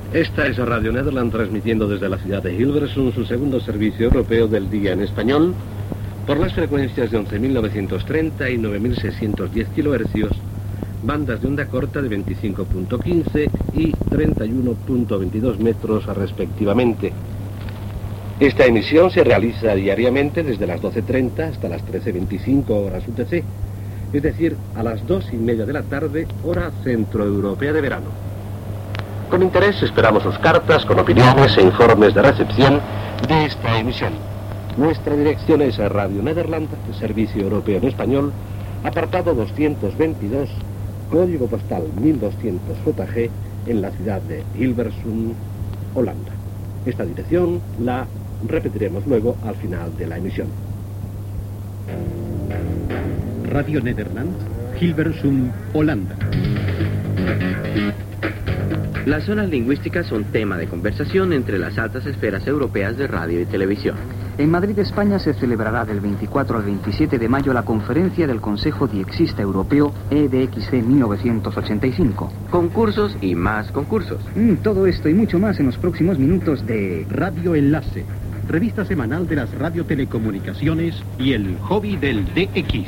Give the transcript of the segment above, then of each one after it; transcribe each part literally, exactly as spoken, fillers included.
Esta es Radio Nederland, transmitiendo desde la ciudad de Hilversum su segundo servicio europeo del día en español por las frecuencias de once mil novecientos treinta y nueve mil seiscientos diez kilohercios, bandas de onda corta de veinticinco punto quince y treinta y uno punto veintidós metros respectivamente. Esta emisión se realiza diariamente desde las doce treinta hasta las trece veinticinco horas U T C, es decir, a las dos y media de la tarde, hora centroeuropea de verano. Con interés esperamos sus cartas con opiniones e informes de recepción de esta emisión. Nuestra dirección es Radio Nederland, Servicio Europeo en Español, apartado doscientos veintidós, código postal mil doscientos J G, en la ciudad de Hilversum, Holanda. Esta dirección la repetiremos luego al final de la emisión. Radio Nederland, Hilversum, Holanda. Las zonas lingüísticas son tema de conversación entre las altas esferas europeas de radio y televisión. En Madrid, España, se celebrará del veinticuatro al veintisiete de mayo la conferencia del Consejo Diexista Europeo E D X C mil novecientos ochenta y cinco. Concursos y más concursos. Mm, todo esto y mucho más en los próximos minutos de Radio Enlace, revista semanal de las radiotelecomunicaciones y el hobby del D X.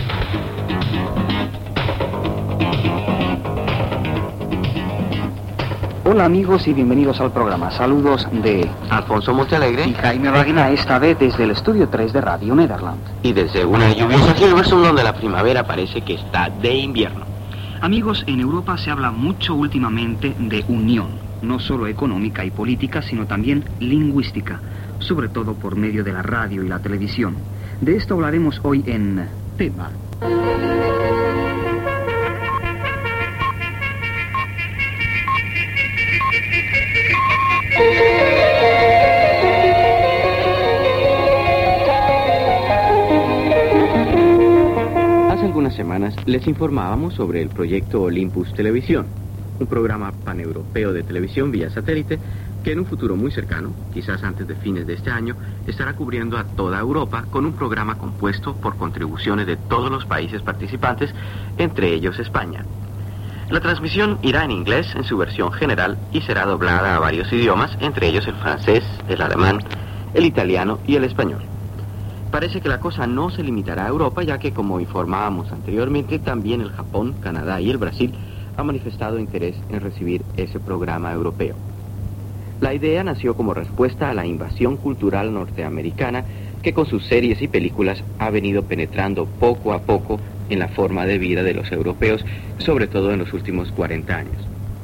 Hola amigos y bienvenidos al programa. Saludos de Alfonso Montealegre y Jaime Bagina, esta vez desde el estudio tres de Radio Nederland. Y desde una lluviosa Hilversum, donde la primavera parece que está de invierno. Amigos, en Europa se habla mucho últimamente de unión, no solo económica y política, sino también lingüística, sobre todo por medio de la radio y la televisión. De esto hablaremos hoy en Tema. Hace algunas semanas les informábamos sobre el proyecto Olympus Televisión, un programa paneuropeo de televisión vía satélite que en un futuro muy cercano, quizás antes de fines de este año, estará cubriendo a toda Europa con un programa compuesto por contribuciones de todos los países participantes, entre ellos España. La transmisión irá en inglés en su versión general y será doblada a varios idiomas, entre ellos el francés, el alemán, el italiano y el español. Parece que la cosa no se limitará a Europa, ya que, como informábamos anteriormente, también el Japón, Canadá y el Brasil han manifestado interés en recibir ese programa europeo. La idea nació como respuesta a la invasión cultural norteamericana que con sus series y películas ha venido penetrando poco a poco en la forma de vida de los europeos, sobre todo en los últimos cuarenta años.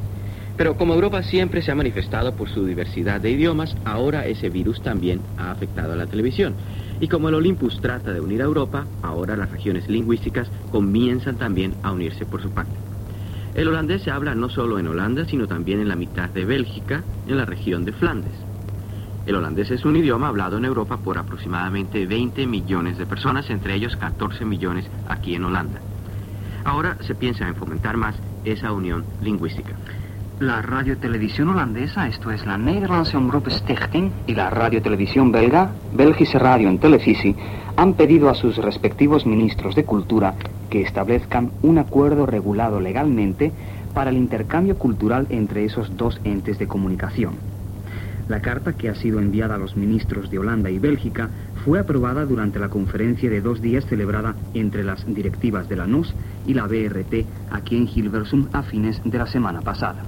Pero como Europa siempre se ha manifestado por su diversidad de idiomas, ahora ese virus también ha afectado a la televisión. Y como el Olympus trata de unir a Europa, ahora las regiones lingüísticas comienzan también a unirse por su parte. El holandés se habla no solo en Holanda, sino también en la mitad de Bélgica, en la región de Flandes. El holandés es un idioma hablado en Europa por aproximadamente veinte millones de personas, entre ellos catorce millones aquí en Holanda. Ahora se piensa en fomentar más esa unión lingüística. La radiotelevisión holandesa, esto es la Nederlandse Omroep Stichting, y la radiotelevisión belga, Belgische Radio en Televisie, han pedido a sus respectivos ministros de Cultura que establezcan un acuerdo regulado legalmente para el intercambio cultural entre esos dos entes de comunicación. La carta, que ha sido enviada a los ministros de Holanda y Bélgica, fue aprobada durante la conferencia de dos días celebrada entre las directivas de la N O S y la B R T aquí en Hilversum a fines de la semana pasada.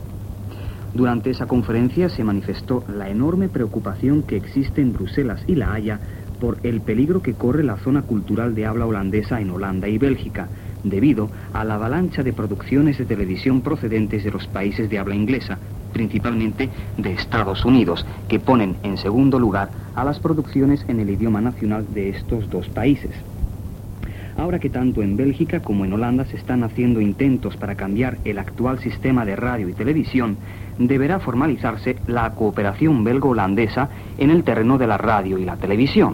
Durante esa conferencia se manifestó la enorme preocupación que existe en Bruselas y La Haya por el peligro que corre la zona cultural de habla holandesa en Holanda y Bélgica, debido a la avalancha de producciones de televisión procedentes de los países de habla inglesa, principalmente de Estados Unidos, que ponen en segundo lugar a las producciones en el idioma nacional de estos dos países. Ahora que tanto en Bélgica como en Holanda se están haciendo intentos para cambiar el actual sistema de radio y televisión, deberá formalizarse la cooperación belgo-holandesa en el terreno de la radio y la televisión.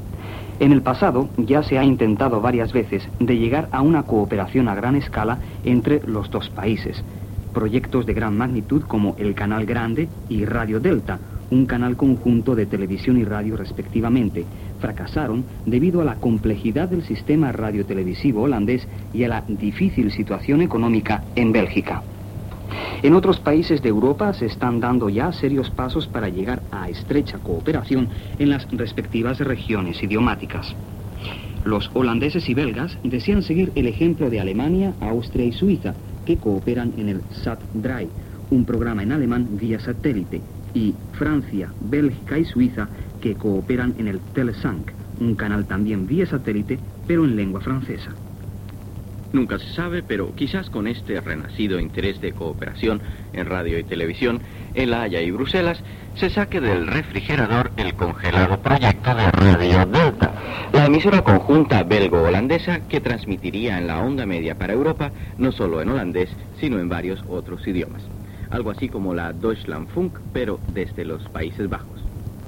En el pasado ya se ha intentado varias veces de llegar a una cooperación a gran escala entre los dos países. Proyectos de gran magnitud como el Canal Grande y Radio Delta, un canal conjunto de televisión y radio respectivamente, fracasaron debido a la complejidad del sistema radiotelevisivo holandés y a la difícil situación económica en Bélgica. En otros países de Europa se están dando ya serios pasos para llegar a estrecha cooperación en las respectivas regiones idiomáticas. Los holandeses y belgas desean seguir el ejemplo de Alemania, Austria y Suiza, que cooperan en el SatDrei, un programa en alemán vía satélite, y Francia, Bélgica y Suiza, que cooperan en el Telesank, un canal también vía satélite, pero en lengua francesa. Nunca se sabe, pero quizás con este renacido interés de cooperación en radio y televisión, en La Haya y Bruselas, se saque del refrigerador el congelado proyecto de Radio Delta, la emisora conjunta belgo-holandesa que transmitiría en la onda media para Europa, no solo en holandés, sino en varios otros idiomas. Algo así como la Deutschlandfunk, pero desde los Países Bajos.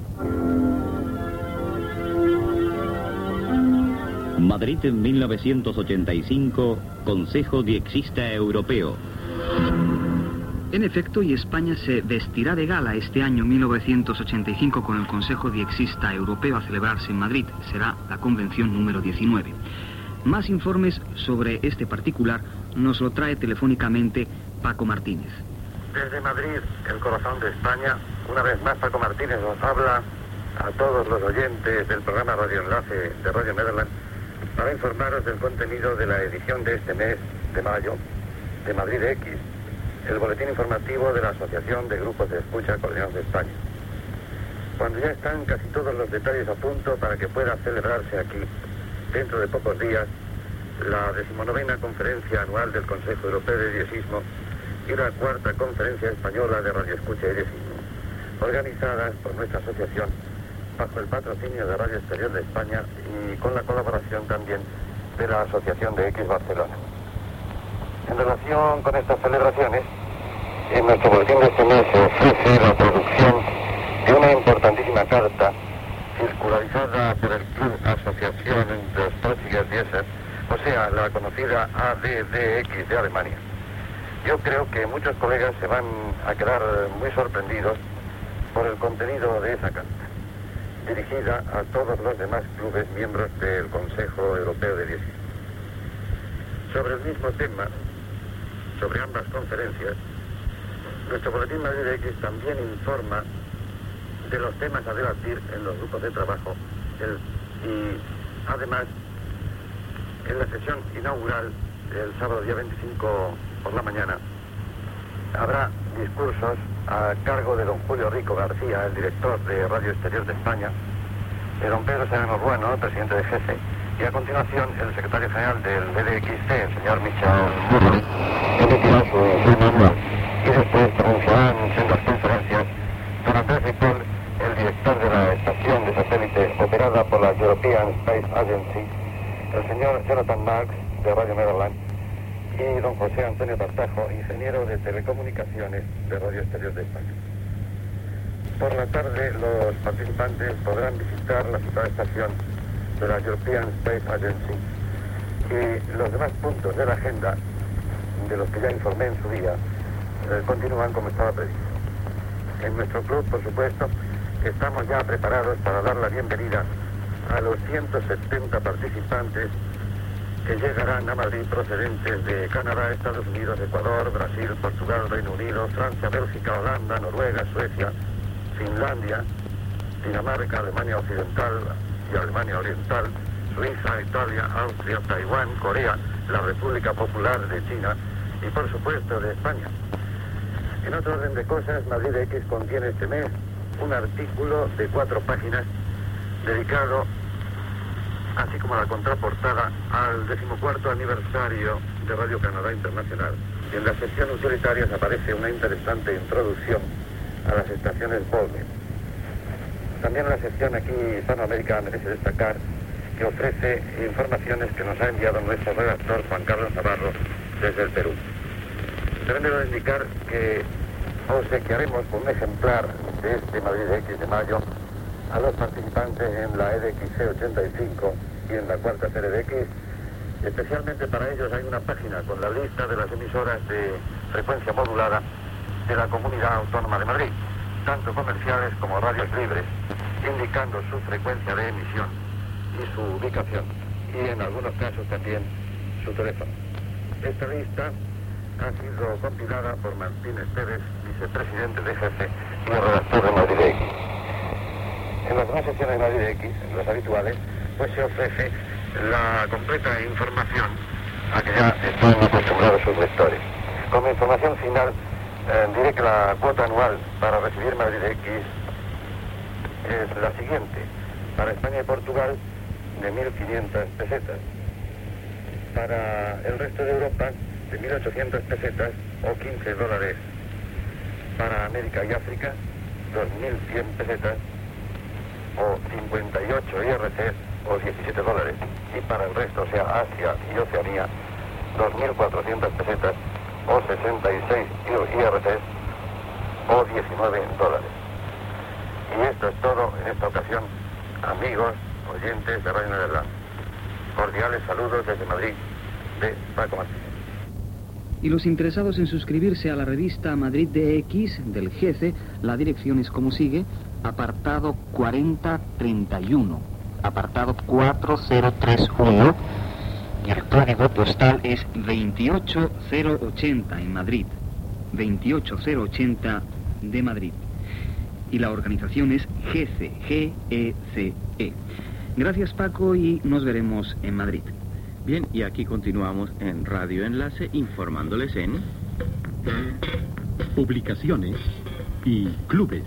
Madrid en mil novecientos ochenta y cinco, Consejo Diexista Europeo. En efecto, y España se vestirá de gala este año mil novecientos ochenta y cinco con el Consejo Diexista Europeo a celebrarse en Madrid. Será la convención número diecinueve. Más informes sobre este particular nos lo trae telefónicamente Paco Martínez. Desde Madrid, el corazón de España, una vez más Paco Martínez nos habla a todos los oyentes del programa Radio Enlace de Radio Nederland para informaros del contenido de la edición de este mes de mayo de Madrid X, el boletín informativo de la Asociación de Grupos de Escucha Coordinados de España. Cuando ya están casi todos los detalles a punto para que pueda celebrarse aquí, dentro de pocos días, la decimonovena conferencia anual del Consejo Europeo de Diezismo y la cuarta conferencia española de radioescucha y diezismo, organizadas por nuestra asociación bajo el patrocinio de Radio Exterior de España y con la colaboración también de la Asociación de X Barcelona. En relación con estas celebraciones, en nuestro boletín de este mes se ofrece la producción de una importantísima carta circularizada por el Club Asociación de Deutsche Diesel, o sea, la conocida A D D X de Alemania. Yo creo que muchos colegas se van a quedar muy sorprendidos por el contenido de esa carta, dirigida a todos los demás clubes miembros del Consejo Europeo de Diezismo. Sobre el mismo tema, sobre ambas conferencias, nuestro Boletín Madrid X también informa de los temas a debatir en los grupos de trabajo el, y además en la sesión inaugural el sábado día veinticinco por la mañana habrá discursos a cargo de don Julio Rico García, el director de Radio Exterior de España, de don Pedro Serrano Bueno, presidente de G E C E, y a continuación el secretario general del B D X C, el señor Michel Murray, emitirá su informe anual. Y después pronunciarán en las conferencias don Andrés Ripoll, el director de la estación de satélite operada por la European Space Agency, el señor Jonathan Marks, de Radio Nederland, y don José Antonio Tartajo, ingeniero de telecomunicaciones de Radio Exterior de España. Por la tarde, los participantes podrán visitar la citada estación de la European Space Agency y los demás puntos de la agenda, de los que ya informé en su día, eh, continúan como estaba previsto. En nuestro club, por supuesto, estamos ya preparados para dar la bienvenida a los ciento setenta participantes que llegarán a Madrid procedentes de Canadá, Estados Unidos, Ecuador, Brasil, Portugal, Reino Unido, Francia, Bélgica, Holanda, Noruega, Suecia, Finlandia, Dinamarca, Alemania Occidental y Alemania Oriental, Suiza, Italia, Austria, Taiwán, Corea, la República Popular de China y por supuesto de España. En otro orden de cosas, Madrid X contiene este mes un artículo de cuatro páginas dedicado, así como la contraportada, al decimocuarto aniversario de Radio Canadá Internacional. Y en la sección utilitarias aparece una interesante introducción a las estaciones Volmer. También en la sección aquí Hispanoamérica merece destacar que ofrece informaciones que nos ha enviado nuestro redactor Juan Carlos Navarro desde el Perú. También debo indicar que obsequiaremos con un ejemplar de este Madrid X de mayo a los participantes en la E D X C ochenta y cinco y en la cuarta serie de X. Especialmente para ellos hay una página con la lista de las emisoras de frecuencia modulada de la Comunidad Autónoma de Madrid, tanto comerciales como radios libres, indicando su frecuencia de emisión y su ubicación, y en algunos casos también su teléfono. Esta lista ha sido compilada por Martínez Pérez, vicepresidente de G C y redactor de Madrid X. En las demás secciones de Madrid X, en las habituales, pues se ofrece la completa información a que ya están acostumbrados sus lectores. Como información final, eh, diré que la cuota anual para recibir Madrid X es la siguiente. Para España y Portugal, de mil quinientas pesetas. Para el resto de Europa, de mil ochocientas pesetas o quince dólares. Para América y África, dos mil cien pesetas o cincuenta y ocho I R C o diecisiete dólares. Y para el resto, o sea, Asia y Oceanía, dos mil cuatrocientas pesetas o sesenta y seis I R C o diecinueve dólares. Y esto es todo en esta ocasión, amigos, oyentes de Radio Nederland. Cordiales saludos desde Madrid, de Paco Martínez. Y los interesados en suscribirse a la revista Madrid D X del G C, la dirección es como sigue: apartado cuarenta treinta y uno, apartado cuatro cero tres uno, y el código postal es veintiocho cero ochenta en Madrid, veintiocho cero ochenta de Madrid. Y la organización es G C, G E C E. Gracias, Paco, y nos veremos en Madrid. Bien, y aquí continuamos en Radio Enlace informándoles en publicaciones y clubes.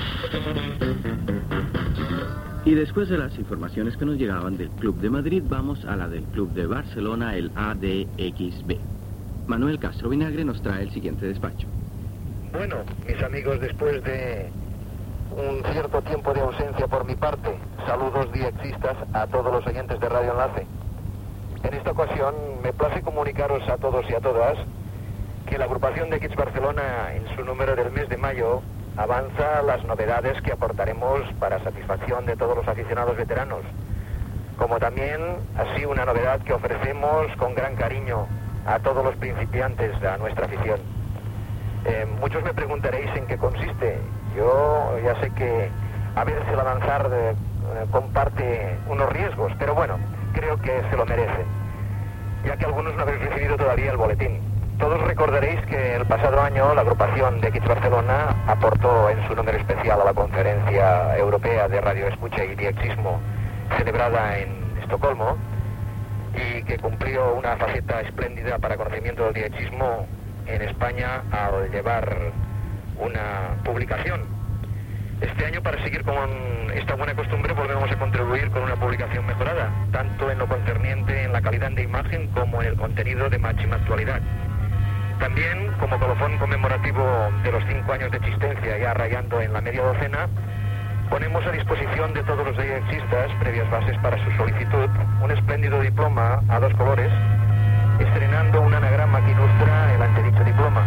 Y después de las informaciones que nos llegaban del Club de Madrid, vamos a la del Club de Barcelona, el A D X B. Manuel Castro Vinagre nos trae el siguiente despacho. Bueno, mis amigos, después de un cierto tiempo de ausencia por mi parte, saludos diexistas a todos los oyentes de Radio Enlace. En esta ocasión me place comunicaros a todos y a todas que la agrupación de X Barcelona, en su número del mes de mayo, avanza las novedades que aportaremos para satisfacción de todos los aficionados veteranos, como también así una novedad que ofrecemos con gran cariño a todos los principiantes de nuestra afición. Eh, muchos me preguntaréis en qué consiste. Yo ya sé que a veces el avanzar de, eh, comparte unos riesgos, pero bueno, creo que se lo merecen, ya que algunos no habéis recibido todavía el boletín. Todos recordaréis que el pasado año la agrupación de X Barcelona aportó en su número especial a la Conferencia Europea de Radio Escucha y Diexismo, celebrada en Estocolmo, y que cumplió una faceta espléndida para conocimiento del diexismo en España al llevar una publicación. Este año, para seguir con esta buena costumbre, volvemos a contribuir con una publicación mejorada, tanto en lo concerniente en la calidad de imagen como en el contenido de máxima actualidad. También, como colofón conmemorativo de los cinco años de existencia, ya rayando en la media docena, ponemos a disposición de todos los diexistas, previas bases para su solicitud, un espléndido diploma a dos colores, estrenando un anagrama que ilustra el antedicho diploma.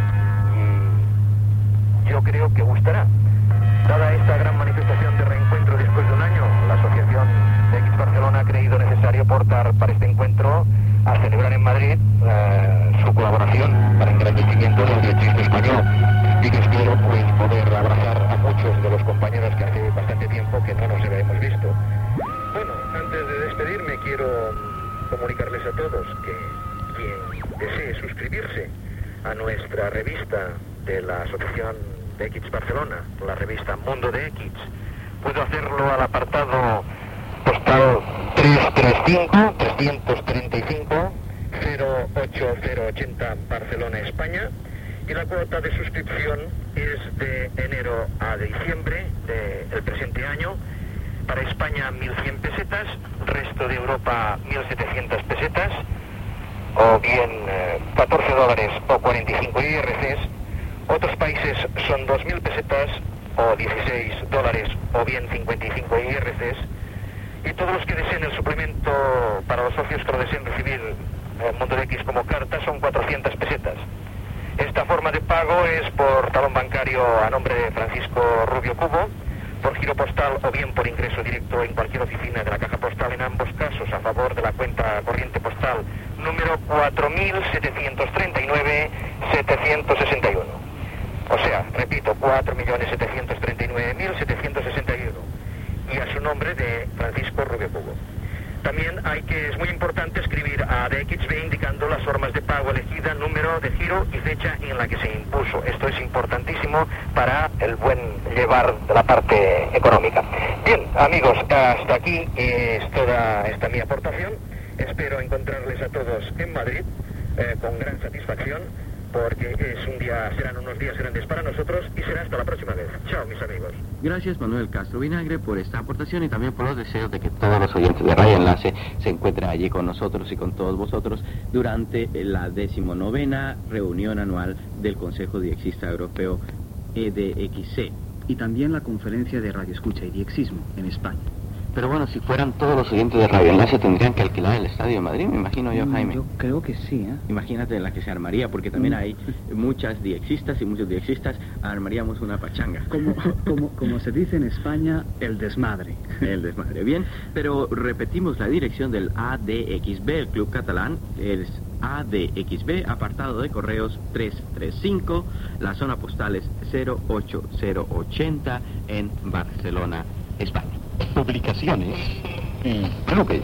Y yo creo que gustará. Dada esta gran manifestación de reencuentro después de un año, la Asociación de X Barcelona ha creído necesario aportar para este encuentro a celebrar en Madrid eh, su colaboración para engrandecimiento del diexismo español, y que espero pues poder abrazar a muchos de los compañeros que hace bastante tiempo que no nos habíamos visto. Bueno, antes de despedirme quiero comunicarles a todos que quien desee suscribirse a nuestra revista de la Asociación de X Barcelona, la revista Mundo de X, puedo hacerlo al apartado postal trescientos treinta y cinco, trescientos treinta y cinco, cero ocho cero ochenta, Barcelona, España, y la cuota de suscripción es de enero a diciembre del presente año. Para España mil cien pesetas, resto de Europa mil setecientas pesetas, o bien eh, catorce dólares o cuarenta y cinco I R Cs. Otros países son dos mil pesetas o dieciséis dólares o bien cincuenta y cinco I R Cs. Y todos los que deseen el suplemento para los socios que lo deseen recibir el Mundo de X como carta son cuatrocientas pesetas. Esta forma de pago es por talón bancario a nombre de Francisco Rubio Cubo, por giro postal o bien por ingreso directo en cualquier oficina de la caja postal, en ambos casos a favor de la cuenta corriente postal número cuatro mil setecientos treinta y nueve setecientos sesenta y uno. O sea, repito, cuatro millones setecientos treinta y nueve mil setecientos sesenta y uno. Y a su nombre de Francisco Rubio Cubo. También hay que, es muy importante escribir a D X B indicando las formas de pago elegida, número de giro y fecha en la que se impuso. Esto es importantísimo para el buen llevar de la parte económica. Bien, amigos, hasta aquí es toda esta mi aportación. Espero encontrarles a todos en Madrid eh, con gran satisfacción, porque es un día, serán unos días grandes para nosotros y será hasta la próxima vez. Chao, mis amigos. Gracias, Manuel Castro Vinagre, por esta aportación y también por los deseos de que todos los oyentes de Radio Enlace se encuentren allí con nosotros y con todos vosotros durante la decimonovena reunión anual del Consejo Diexista Europeo E D X C. Y también la conferencia de radioescucha y diexismo en España. Pero bueno, si fueran todos los oyentes de Radio Enlace tendrían que alquilar el Estadio de Madrid, me imagino yo, Jaime. Yo creo que sí, ¿eh? Imagínate la que se armaría, porque también hay muchas diexistas y muchos diexistas, armaríamos una pachanga. Como, como, como se dice en España, el desmadre. El desmadre, bien. Pero repetimos la dirección del A D X B, el club catalán, es A D X B, apartado de correos trescientos treinta y cinco, la zona postal es cero ocho cero ochenta en Barcelona, España. Publicaciones y clubes.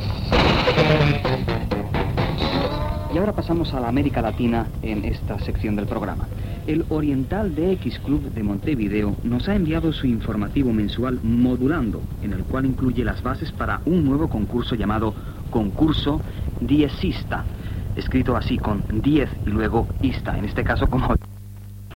Y ahora pasamos a la América Latina en esta sección del programa. El Oriental D X Club de Montevideo nos ha enviado su informativo mensual Modulando, en el cual incluye las bases para un nuevo concurso llamado Concurso Diezista, escrito así con diez y luego ista, en este caso como